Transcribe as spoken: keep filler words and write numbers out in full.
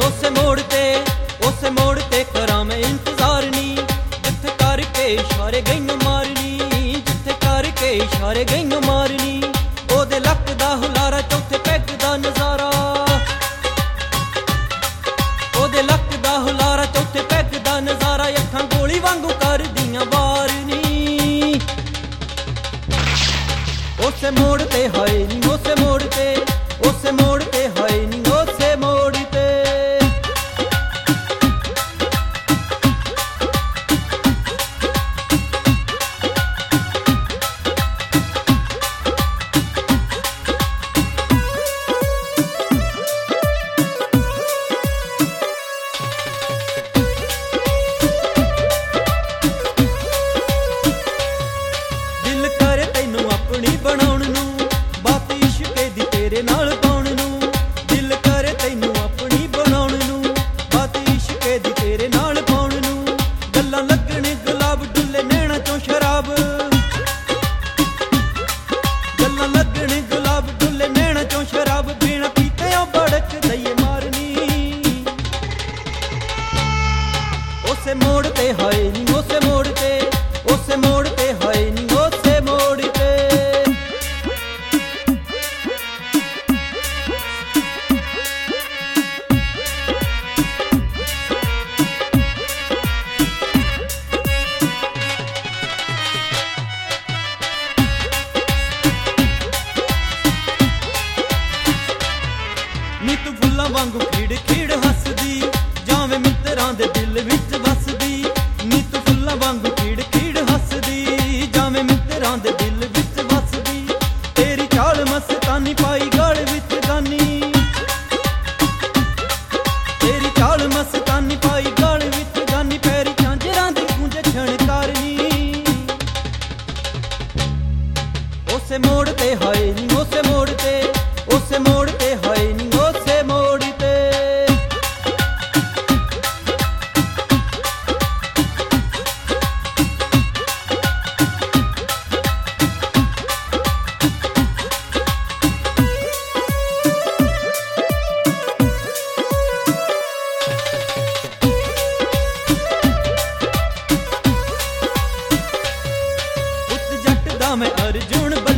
उस मोड़ ते उस मोड़ ते करा मैं इंतजार नी, जिथे करके इशारे गईनो मारनी, जिथे करके इशारे गईनो मारनी। ओदे लक दा हुलारा चौथे पैग दा नजारा, ओदे लक दा हुलारा चौथे पैग दा नजारा। अखां गोली वांगू कर दियां बारनी, उस मोड़ ते हाय नी उस मोड़ ते, उस मोड़ ते हाय नी उस मोड़ ते। दिल करे तैनू अपनी बनाउण नू, बात इश्के दी तेरे नाल पाउण नू। दिल करे तैनू अपनी बनाउण नू, बात इश्के दी तेरे नाल पाउण नू। गल्लां लगणे गुलाब डुल्ले नैना चों शराब, गल्लां लगणे गुलाब डुल्ले नैना चों शराब। बिना पीते बड़क दईए मारनी, उस मोड़ ते हाय नी उस मोड़ ते, उस मोड़ ते हाय नी उस मोड़ ते। नी तू फुल्लां वांगू खिड़ खिड़ हसदी, जावें मित्तरां दे दिल विच वसदी। नी तू फुल्लां वांगू खिड़ खिड़ हसदी, जावें मित्तरां दे दिल विच वसदी। तेरी चाल मस्तानी पाई गल विच गानी, तेरी चाल मस्तानी पाई गल विच गानी। पैरी झांजरां दी गूंज छणकारनी, उस मोड़ ते हाय नी उस मोड़ ते, उस मोड़ ते हाय नी उस मोड़ ते। पुत जट दा मैं अर्जुन